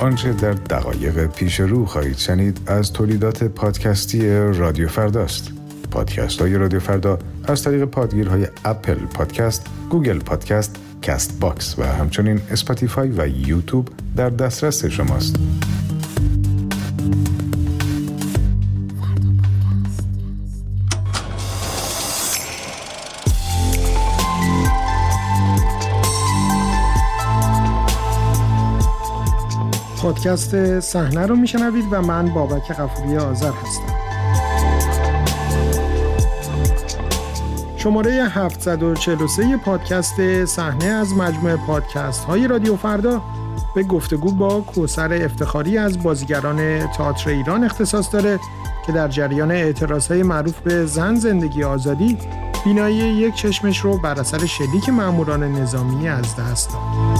آنچه در دقایق پیش رو خواهید شنید از تولیدات پادکستی رادیو فرداست. پادکست های رادیو فردا از طریق پادگیرهای اپل پادکست، گوگل پادکست، کست باکس و همچنین اسپاتیفای و یوتیوب در دسترس شماست. پادکست صحنه رو میشنوید و من بابک غفوری آذر هستم. شماره 743 پادکست صحنه از مجموعه پادکست های رادیو فردا به گفتگو با کوثر افتخاری از بازیگران تئاتر ایران اختصاص داره که در جریان اعتراضهای معروف به زن زندگی آزادی بینایی یک چشمش رو بر اثر شلیک ماموران نظامی از دست داد.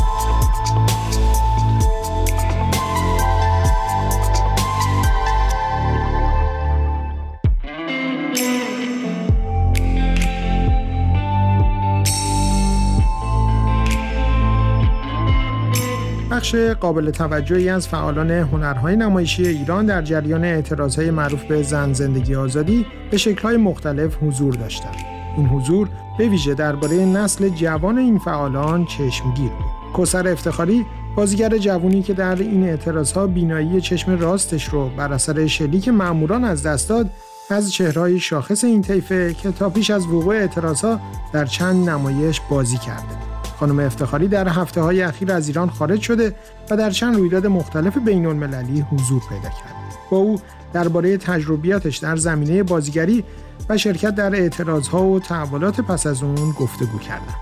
بخش قابل توجهی از فعالان هنرهای نمایشی ایران در جریان اعتراضهای معروف به زن زندگی آزادی به شکل‌های مختلف حضور داشتند. این حضور به ویژه درباره نسل جوان این فعالان چشمگیر بود. کوثر افتخاری، بازیگر جوانی که در این اعتراضها بینایی چشم راستش رو بر اثر شلیک ماموران از دست داد، از چهره‌های شاخص این طیفه که تا پیش از وقوع اعتراضها در چند نمایش بازی کرده. خانم افتخاری در هفته‌های اخیر از ایران خارج شده و در چند رویداد مختلف بین‌المللی حضور پیدا کرد. با او درباره تجربیاتش در زمینه بازیگری و شرکت در اعتراضها و تحولات پس از اون گفتگو کردم.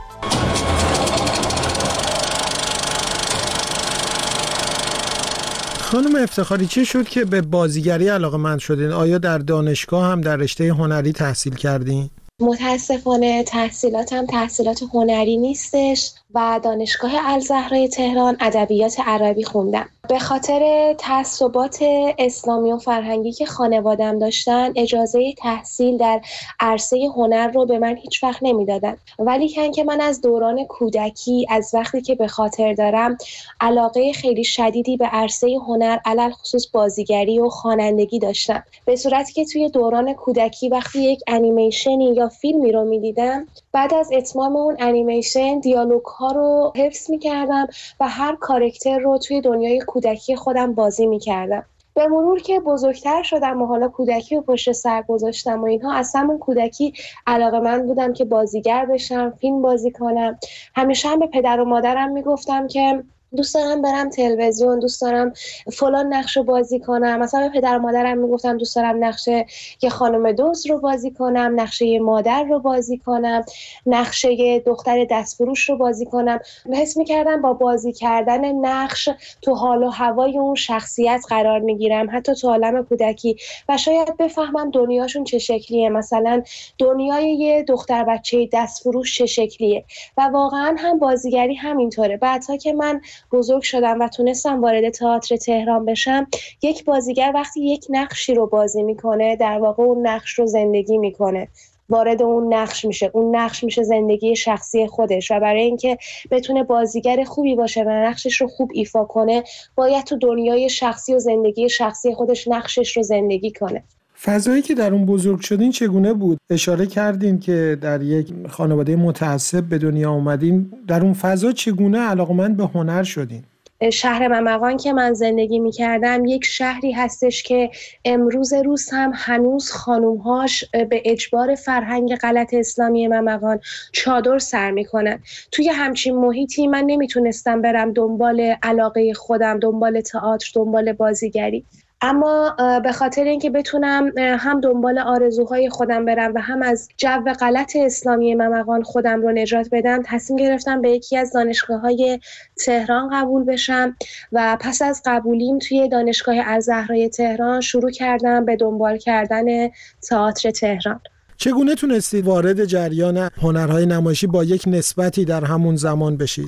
خانم افتخاری، چه شد که به بازیگری علاقه‌مند شدین؟ آیا در دانشگاه هم در رشته هنری تحصیل کردین؟ متاسفانه تحصیلاتم تحصیلات هنری نیستش و دانشگاه الزهرای تهران ادبیات عربی خوندم. به خاطر تعصبات اسلامی و فرهنگی که خانواده‌ام داشتن اجازه تحصیل در عرصه هنر رو به من هیچ وقت نمیدادن، ولی که من از دوران کودکی، از وقتی که به خاطر دارم، علاقه خیلی شدیدی به عرصه هنر علل خصوص بازیگری و خوانندگی داشتم، به صورتی که توی دوران کودکی وقتی یک انیمیشنی یا فیلمی رو میدیدم، بعد از اتمام اون انیمیشن دیالوگ ها رو حفظ میکردم و هر کاراکتر رو توی دنیای کودکی خودم بازی میکردم. به مرور که بزرگتر شدم و حالا کودکی رو پشت سر گذاشتم و اینها، از همون کودکی علاقه‌مند بودم که بازیگر بشم، فیلم بازی کنم. همیشه هم به پدر و مادرم میگفتم که دوست دارم برم تلویزیون، دوست دارم فلان نقش رو بازی کنم. مثلا به پدر و مادرم میگفتم دوست دارم نقش یه خانم دزد رو بازی کنم، نقش یه مادر رو بازی کنم، نقش یه دختر دستفروش رو بازی کنم. حس می‌کردم با بازی کردن نقش تو حال و هوای اون شخصیت قرار میگیرم، حتی تو عالم کودکی، و شاید بفهمم دنیاشون چه شکلیه، مثلا دنیای یه دختر بچه دستفروش چه شکلیه. و واقعا هم بازیگری همینطوره. بعدها که من بزرگ شدم و تونستم وارد تئاتر تهران بشم، یک بازیگر وقتی یک نقشی رو بازی میکنه، در واقع اون نقش رو زندگی میکنه، وارد اون نقش میشه، اون نقش میشه زندگی شخصی خودش. و برای اینکه بتونه بازیگر خوبی باشه و نقشش رو خوب ایفا کنه، باید تو دنیای شخصی و زندگی شخصی خودش نقشش رو زندگی کنه. فضایی که در اون بزرگ شدین چگونه بود؟ اشاره کردین که در یک خانواده متعصب به دنیا اومدین. در اون فضا چگونه علاقمند به هنر شدین؟ شهر ممقان که من زندگی می‌کردم یک شهری هستش که امروز روز هم هنوز خانوم‌هاش به اجبار فرهنگ غلط اسلامی ممقان چادر سر می‌کنن. توی همچین محیطی من نمیتونستم برم دنبال علاقه خودم، دنبال تئاتر، دنبال بازیگری. اما به خاطر اینکه بتونم هم دنبال آرزوهای خودم برم و هم از جو غلط اسلامی ممقان خودم رو نجات بدم، تصمیم گرفتم به یکی از دانشگاه‌های تهران قبول بشم و پس از قبولیم توی دانشگاه الزهرای تهران شروع کردم به دنبال کردن تئاتر تهران. چگونه تونستید وارد جریان هنرهای نمایشی با یک نسبتی در همون زمان بشید؟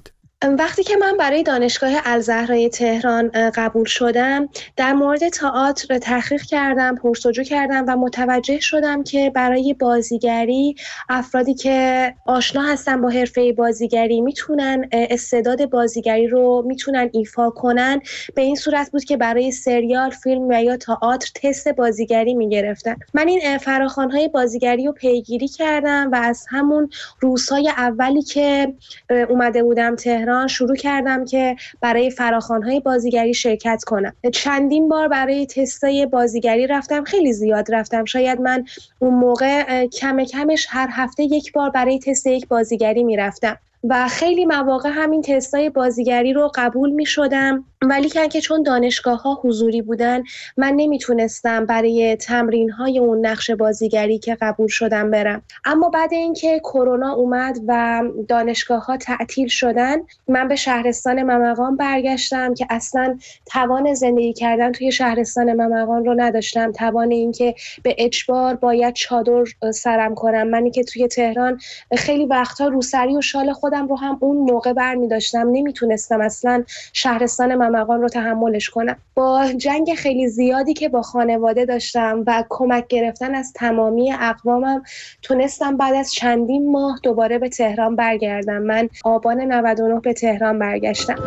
وقتی که من برای دانشگاه الزهرای تهران قبول شدم، در مورد تئاتر تحقیق کردم، پرس‌وجو کردم و متوجه شدم که برای بازیگری افرادی که آشنا هستن با حرفه بازیگری میتونن استعداد بازیگری رو میتونن ایفا کنن. به این صورت بود که برای سریال، فیلم و یا تئاتر تست بازیگری میگرفتن. من این فراخوان‌های بازیگری رو پیگیری کردم و از همون روزهای اولی که اومده بودم تهران شروع کردم که برای فراخوان‌های بازیگری شرکت کنم. چندین بار برای تستای بازیگری رفتم، خیلی زیاد رفتم. شاید من اون موقع کمش هر هفته یک بار برای تست یک بازیگری میرفتم و خیلی مواقع همین تستای بازیگری رو قبول می شدم، ولی که چون دانشگاه ها حضوری بودن من نمیتونستم برای تمرین های اون نقش بازیگری که قبول شدم برم. اما بعد اینکه کرونا اومد و دانشگاه ها تعطیل شدن، من به شهرستان ممقان برگشتم که اصلا توان زندگی کردن توی شهرستان ممقان رو نداشتم. توان اینکه به اجبار باید چادر سرم کنم، منی که توی تهران خیلی وقتا روسری و شال خودم رو هم اون موقع برمی داشتم، نمیتونستم اصلا شهرستان ممقان رو تحملش کنم. با جنگ خیلی زیادی که با خانواده داشتم و کمک گرفتن از تمامی اقوامم تونستم بعد از چندین ماه دوباره به تهران برگردم. من آبان 99 به تهران برگشتم.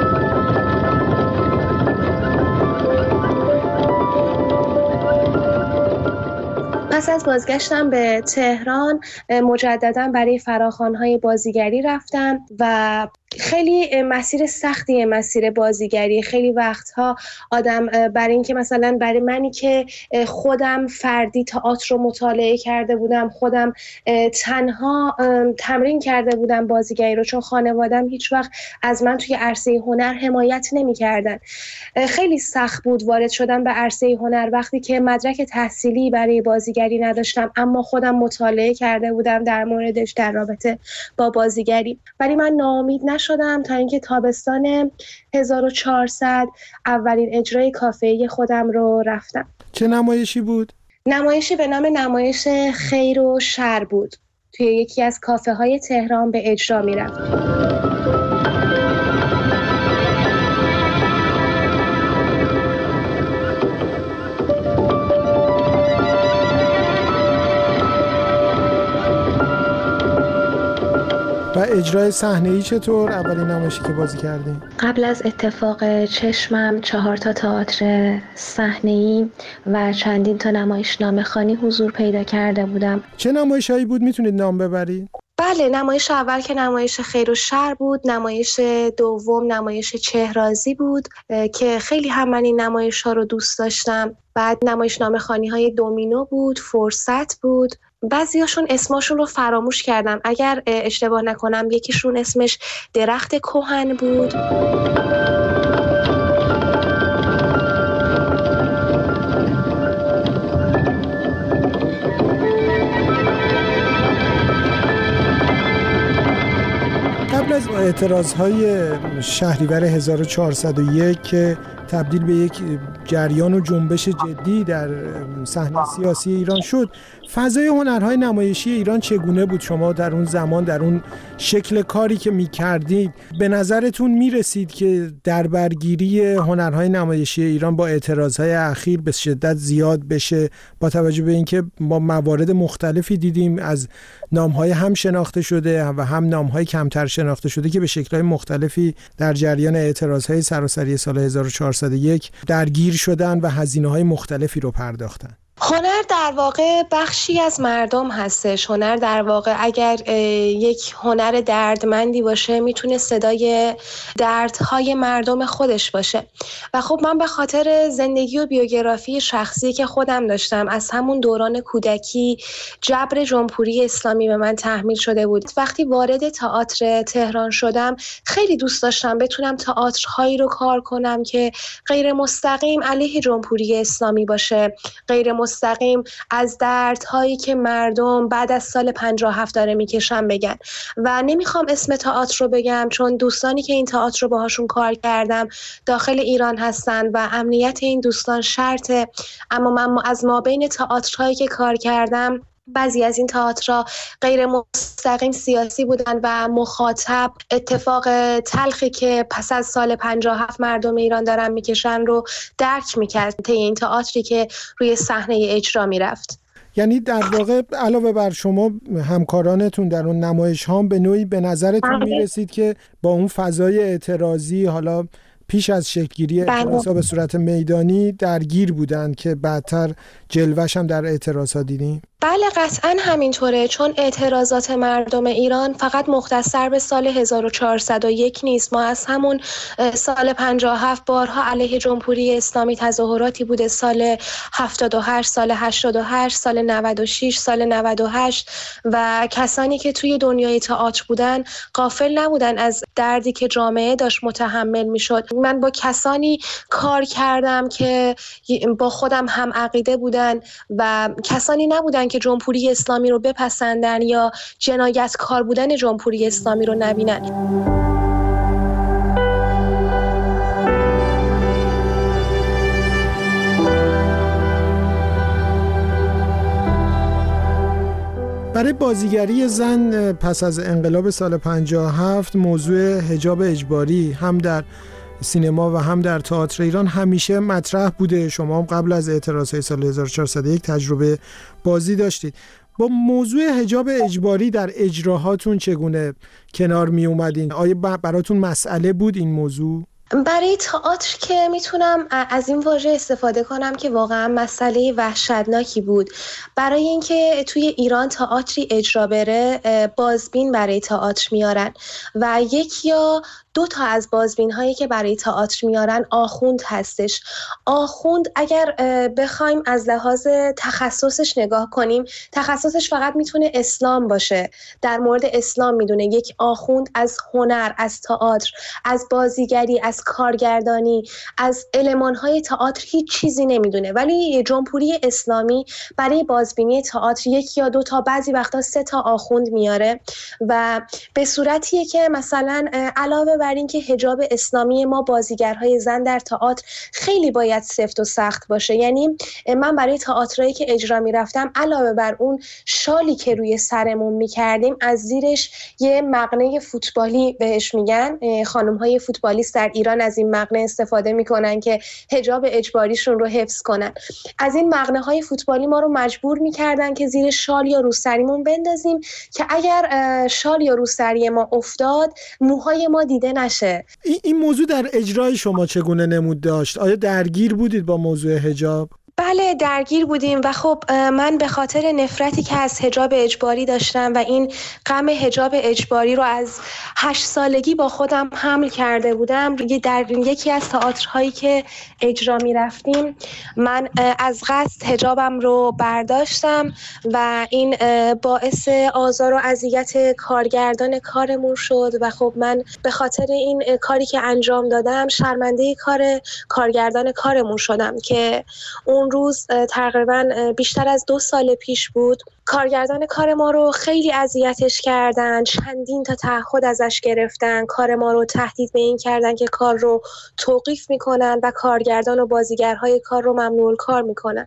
پس از بازگشتم به تهران مجددا برای فراخوان‌های بازیگری رفتم و خیلی مسیر سختیه مسیر بازیگری. خیلی وقتها آدم برای اینکه مثلا برای منی که خودم فردی تئاتر رو مطالعه کرده بودم، خودم تنها تمرین کرده بودم بازیگری رو، چون خانوادم هیچ وقت از من توی عرصه هنر حمایت نمی‌کردن. خیلی سخت بود وارد شدن به عرصه هنر وقتی که مدرک تحصیلی برای بازیگری نداشتم، اما خودم مطالعه کرده بودم در موردش در رابطه با بازیگری. ولی من ناامید نشدم تا اینکه تابستان 1400 اولین اجرای کافه‌ای خودم رو رفتم. چه نمایشی بود؟ نمایشی به نام نمایش خیر و شر بود. توی یکی از کافه‌های تهران به اجرا می‌رفتم. و اجرای صحنه‌ای چطور؟ اولین نمایشی که بازی کردیم؟ قبل از اتفاق چشمم 4 تئاتر صحنه‌ای و چندین تا نمایشنامه خوانی حضور پیدا کرده بودم. چه نمایش‌هایی بود؟ میتونید نام ببرید؟ بله، نمایش اول که نمایش خیر و شر بود، نمایش دوم نمایش چهرازی بود که خیلی هم من این نمایش‌ها رو دوست داشتم. بعد نمایشنامه خوانی‌های دومینو بود، فرصت بود. بعضیاشون اسماشون رو فراموش کردم. اگر اشتباه نکنم یکیشون اسمش درخت کهن بود. قبل از اعتراضهای شهریور 1401 که تبدیل به یک جریان و جنبش جدی در صحنه سیاسی ایران شد، فضای هنرهای نمایشی ایران چگونه بود؟ شما در اون زمان در اون شکل کاری که می‌کردید به نظرتون می‌رسید که در برگیری هنرهای نمایشی ایران با اعتراضهای اخیر به شدت زیاد بشه، با توجه به اینکه ما موارد مختلفی دیدیم از نام‌های هم شناخته شده و هم نام‌های کمتر شناخته شده که به شکل‌های مختلفی در جریان اعتراضهای سراسری سال 1401 درگیر شدن و هزینه‌های مختلفی رو پرداختن؟ هنر در واقع بخشی از مردم هستش. هنر در واقع اگر یک هنر دردمندی باشه میتونه صدای دردهای مردم خودش باشه. و خب من به خاطر زندگی و بیوگرافی شخصی که خودم داشتم از همون دوران کودکی جبر جمهوری اسلامی به من تحمیل شده بود. وقتی وارد تئاتر تهران شدم خیلی دوست داشتم بتونم تئاترهایی رو کار کنم که غیر مستقیم علیه جمهوری اسلامی باشه، غیر مستقیم از دردهایی که مردم بعد از سال 57 داره میکشن بگن. و نمیخوام اسم تئاتر رو بگم چون دوستانی که این تئاتر رو باهاشون کار کردم داخل ایران هستن و امنیت این دوستان شرطه. اما من از ما بین تئاترهایی که کار کردم بعضی از این تئاترها غیر مستقیم سیاسی بودن و مخاطب اتفاق تلخی که پس از سال 57 مردم ایران دارن میکشن رو درک میکرد طی این تئاتری که روی صحنه اجرا میرفت. یعنی در واقع علاوه بر شما همکارانتون در اون نمایش ها به نوعی به نظرتون میرسید که با اون فضای اعتراضی حالا پیش از شکلگیری اعتراضا به صورت میدانی درگیر بودن که بعدتر جلوه‌ش هم در اعتراضا دیدیم؟ بله قطعا همینطوره، چون اعتراضات مردم ایران فقط مختصر به سال 1401 نیست. ما از همون سال 57 بارها علیه جمهوری اسلامی تظاهراتی بوده، سال 78، سال 88، سال 96، سال 98 و کسانی که توی دنیای تئاتر بودن غافل نبودن از دردی که جامعه داشت متحمل میشد. من با کسانی کار کردم که با خودم هم عقیده بودن و کسانی نبودن که جمهوری اسلامی رو بپسندن یا جنایتکار بودن جمهوری اسلامی رو نبینن. برای بازیگری زن پس از انقلاب سال 57 موضوع حجاب اجباری هم در سینما و هم در تئاتر ایران همیشه مطرح بوده. شما هم قبل از اعتراضهای سال 1401 تجربه بازی داشتید. با موضوع حجاب اجباری در اجراهاتون چگونه کنار می اومدین؟ آیا براتون مسئله بود این موضوع؟ برای تئاتر که میتونم از این واژه استفاده کنم که واقعا مسئله وحشتناکی بود. برای اینکه توی ایران تئاتری اجرا بره بازبین برای تئاتر میارن و یک یا دو تا از بازبین هایی که برای تئاتر میارن آخوند هستش. آخوند اگر بخوایم از لحاظ تخصصش نگاه کنیم، تخصصش فقط میتونه اسلام باشه، در مورد اسلام میدونه. یک آخوند از هنر، از تئاتر، از بازیگری، از کارگردانی، از المان‌های تئاتر هیچ چیزی نمیدونه. ولی جمهوری اسلامی برای بازبینی تئاتر یک یا دو تا، بعضی وقتا 3 تا آخوند میاره و به صورتیه که مثلا علاوه بر این که حجاب اسلامی ما بازیگرهای زن در تئاتر خیلی باید سفت و سخت باشه. یعنی من برای تئاترایی که اجرا میرفتم علاوه بر اون شالی که روی سرمون میکردیم، از زیرش یه مقنعه فوتبالی بهش میگن. خانم‌های فوتبالیست در ایران از این مقنعه استفاده میکنن که حجاب اجباریشون رو حفظ کنن. از این مقنعه‌های فوتبالی ما رو مجبور میکردن که زیر شال یا روسریمون بندازیم که اگر شال یا روسری ما افتاد موهای ما دیده نشه. این موضوع در اجرای شما چگونه نمود داشت؟ آیا درگیر بودید با موضوع حجاب؟ بله درگیر بودیم و خب من به خاطر نفرتی که از حجاب اجباری داشتم و این غم حجاب اجباری رو از 8 سالگی با خودم حمل کرده بودم، در یکی از تئاترهایی که اجرا می رفتیم من از قصد حجابم رو برداشتم و این باعث آزار و اذیت کارگردان کارمون شد و خب من به خاطر این کاری که انجام دادم شرمنده کارگردان کارمون شدم که اون روز تقریبا بیشتر از 2 سال پیش بود. کارگردان کار ما رو خیلی اذیتش کردن، چندین تا تعهد ازش گرفتن، کار ما رو تهدید به این کردن که کار رو توقیف میکنن و کارگردان و بازیگرهای کار رو ممنوع کار میکنن.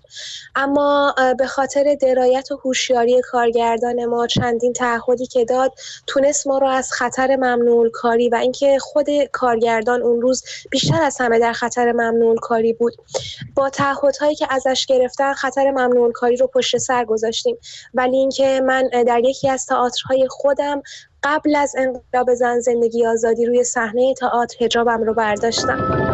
اما به خاطر درایت و هوشیاری کارگردان ما چندین تعهدی که داد تونست ما رو از خطر ممنوع کاری و اینکه خود کارگردان اون روز بیشتر از همه در خطر ممنوع کاری بود، با تعهدهایی که ازش گرفتن خطر ممنوع کاری رو پشت سر گذاشتیم. ولی اینکه من در یکی از تئاترهای خودم قبل از انقلاب زن زندگی آزادی روی صحنه تئاتر حجابم رو برداشتم.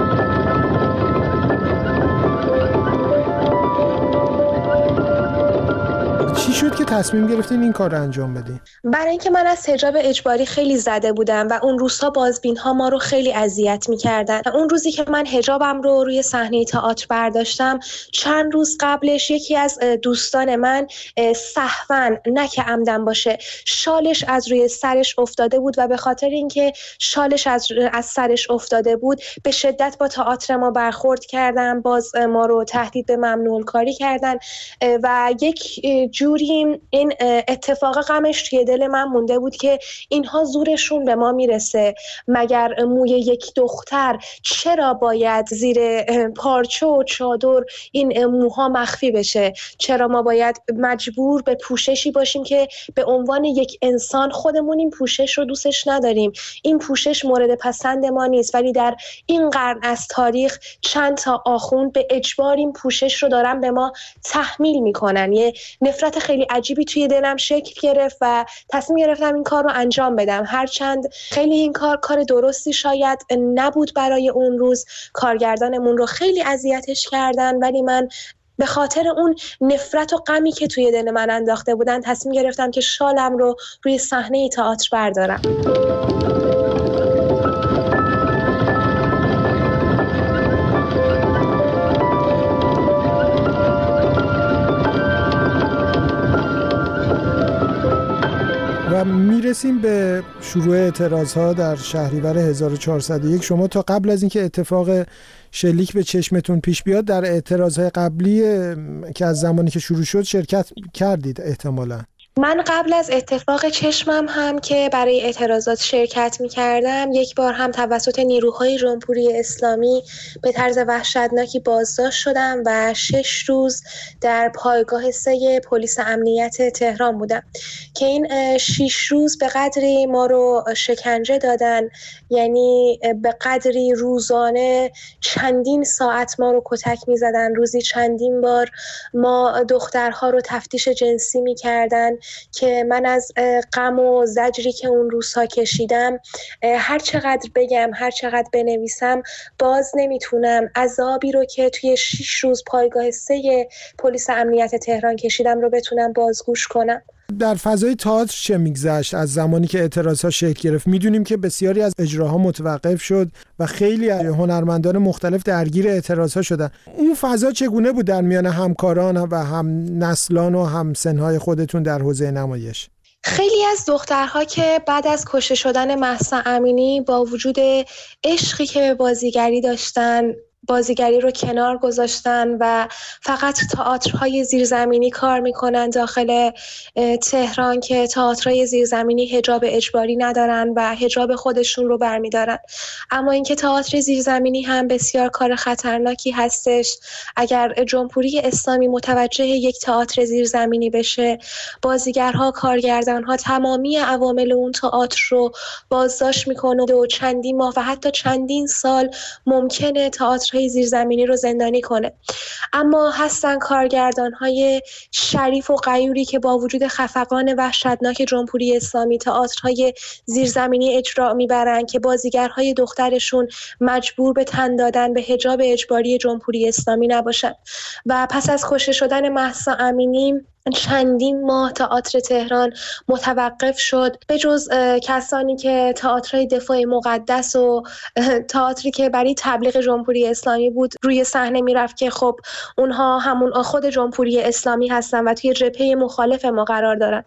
چی شد که تصمیم گرفتین این کار رو انجام بدین؟ برای اینکه من از حجاب اجباری خیلی زده بودم و اون روزها بازبین‌ها ما رو خیلی اذیت می‌کردن. اون روزی که من حجابم رو روی صحنه تئاتر برداشتم، چند روز قبلش یکی از دوستان من سهواً، نه که عمدن باشه، شالش از روی سرش افتاده بود و به خاطر اینکه شالش از سرش افتاده بود به شدت با تئاتر ما برخورد کردن، باز ما رو تهدید به ممنوع کاری کردن و یک جوری ولی این اتفاق غمش توی دل من مونده بود که اینها زورشون به ما میرسه. مگر موی یک دختر چرا باید زیر پارچه و چادر این موها مخفی بشه؟ چرا ما باید مجبور به پوششی باشیم که به عنوان یک انسان خودمون این پوشش رو دوستش نداریم؟ این پوشش مورد پسند ما نیست، ولی در این قرن از تاریخ چند تا آخوند به اجبار این پوشش رو دارن به ما تحمیل میکنن. یه نفرت خیلی عجیبی توی دلم شکل گرفت و تصمیم گرفتم این کار رو انجام بدم. هرچند خیلی این کار درستی شاید نبود برای اون روز، کارگردانمون رو خیلی اذیتش کردن، ولی من به خاطر اون نفرت و غمی که توی دل من انداخته بودن تصمیم گرفتم که شالم رو روی صحنه تئاتر بردارم. و میرسیم به شروع اعتراض‌ها در شهریور 1401. شما تا قبل از اینکه اتفاق شلیک به چشمتون پیش بیاد در اعتراض‌های قبلی که از زمانی که شروع شد شرکت کردید احتمالاً. من قبل از اتفاق چشمم هم که برای اعتراضات شرکت می‌کردم، یک بار هم توسط نیروهای جمهوری اسلامی به طرز وحشتناکی بازداشت شدم و 6 روز در پایگاه 3 پلیس امنیت تهران بودم که این 6 روز به قدری ما رو شکنجه دادن، یعنی به قدری روزانه چندین ساعت ما رو کتک می‌زدن، روزی چندین بار ما دخترها رو تفتیش جنسی می‌کردن که من از غم و زجری که اون روزها کشیدم هر چقدر بگم، هر چقدر بنویسم باز نمیتونم عذابی رو که توی 6 روز پایگاه 3 پلیس امنیت تهران کشیدم رو بتونم بازگوش کنم. در فضای تئاتر چه میگذشت از زمانی که اعتراضها شکل گرفت؟ میدونیم که بسیاری از اجراها متوقف شد و خیلی هنرمندان مختلف درگیر اعتراضها شدن. اون فضا چگونه بود در میان همکاران و هم نسلان و هم سنهای خودتون در حوزه نمایش؟ خیلی از دخترها که بعد از کشته شدن مهسا امینی با وجود عشقی که به بازیگری داشتن، بازیگری رو کنار گذاشتن و فقط تئاترهای زیرزمینی کار میکنن داخل تهران که تئاترهای زیرزمینی حجاب اجباری ندارن و حجاب خودشون رو برمیدارن. اما اینکه تئاتر زیرزمینی هم بسیار کار خطرناکی هستش. اگر جمهوری اسلامی متوجه یک تئاتر زیرزمینی بشه، بازیگرها، کارگردانها، تمامی عوامل اون تئاتر رو بازداشت میکنه و چندین ماه و حتی چندین سال ممکنه تئاترهای زیرزمینی رو زندانی کنه. اما هستن کارگردان‌های شریف و غیوری که با وجود خفقان وحشتناک جمهوری اسلامی تئاترهای زیرزمینی اجرا میبرن که بازیگرهای دخترشون مجبور به تن دادن به حجاب اجباری جمهوری اسلامی نباشن. و پس از کشته شدن مهسا امینی چندین ماه تئاتر تهران متوقف شد، به جز کسانی که تئاترهای دفاع مقدس و تئاتری که برای تبلیغ جمهوری اسلامی بود روی صحنه میرفت که خب اونها همون خود جمهوری اسلامی هستن و توی جبهه مخالف ما قرار دارن.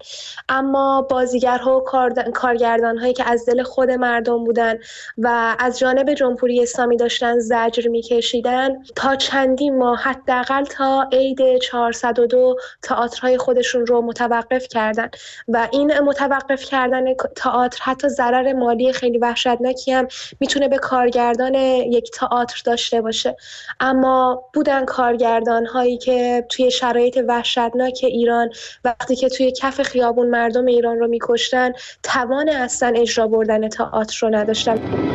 اما بازیگرها و کارگردان‌هایی که از دل خود مردم بودن و از جانب جمهوری اسلامی داشتن زجر میکشیدن، تا چندین ماه حداقل تا عید 402 تئاترهای خودشون رو متوقف کردن و این متوقف کردن تئاتر حتی ضرر مالی خیلی وحشتناکی هم میتونه به کارگردان یک تئاتر داشته باشه. اما بودن کارگردان هایی که توی شرایط وحشتناک ایران وقتی که توی کف خیابون مردم ایران رو میکشتن توان اصلا اجرا بردن تئاتر رو نداشتن.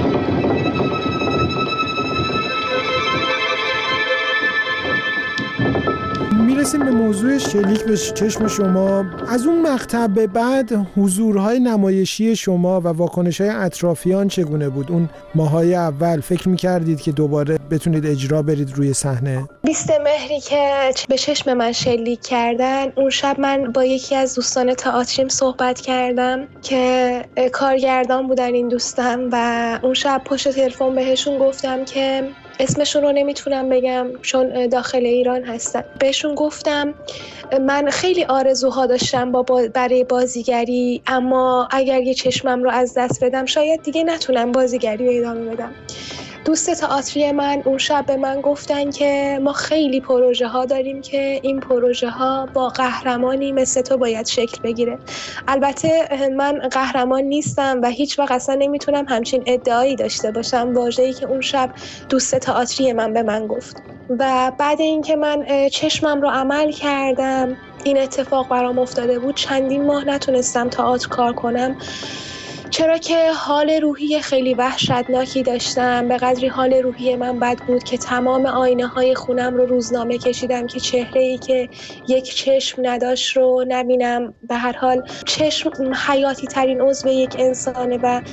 میرسیم به موضوع شلیک به چشم شما. از اون مقطع به بعد حضورهای نمایشی شما و واکنش‌های اطرافیان چگونه بود؟ اون ماهای اول فکر می‌کردید که دوباره بتونید اجرا برید روی صحنه؟ 20 مهری که به چشم من شلیک کردن، اون شب من با یکی از دوستان تئاتریم صحبت کردم که کارگردان بودن این دوستم و اون شب پشت تلفن بهشون گفتم که اسمشون رو نمیتونم بگم چون داخل ایران هستن. بهشون گفتم من خیلی آرزوها داشتم برای بازیگری، اما اگر یه چشمم رو از دست بدم شاید دیگه نتونم بازیگری رو ادامه بدم. دوست تئاتری من اون شب به من گفتن که ما خیلی پروژه ها داریم که این پروژه ها با قهرمانی مثل تو باید شکل بگیره. البته من قهرمان نیستم و هیچ وقت اصلا نمیتونم همچین ادعایی داشته باشم. واژه‌ای که اون شب دوست تئاتری من به من گفت و بعد اینکه من چشمم رو عمل کردم، این اتفاق برام افتاده بود، چندین ماه نتونستم تئاتر کار کنم، چرا که حال روحی خیلی وحشتناکی داشتم. به قدری حال روحی من بد بود که تمام آینه های خونم رو روزنامه کشیدم که چهره‌ای که یک چشم نداشت رو نبینم. به هر حال چشم حیاتی ترین عضو یک انسانه و